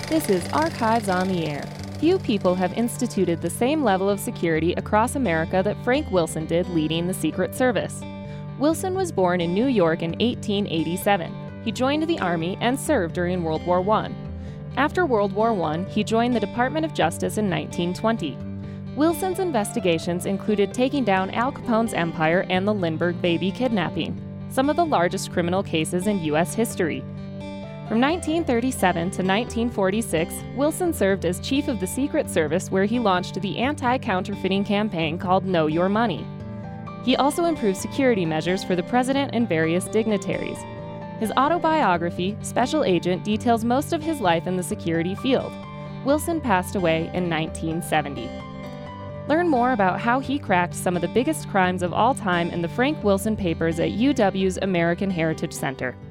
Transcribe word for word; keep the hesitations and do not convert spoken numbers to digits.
This is Archives on the Air. Few people have instituted the same level of security across America that Frank Wilson did leading the Secret Service. Wilson was born in New York in eighteen eighty-seven. He joined the Army and served during World War One. After World War One, he joined the Department of Justice in nineteen twenty. Wilson's investigations included taking down Al Capone's empire and the Lindbergh baby kidnapping, some of the largest criminal cases in U S history. From nineteen thirty-seven to nineteen forty-six, Wilson served as chief of the Secret Service, where he launched the anti-counterfeiting campaign called Know Your Money. He also improved security measures for the president and various dignitaries. His autobiography, Special Agent, details most of his life in the security field. Wilson passed away in nineteen seventy. Learn more about how he cracked some of the biggest crimes of all time in the Frank Wilson Papers at U W's American Heritage Center.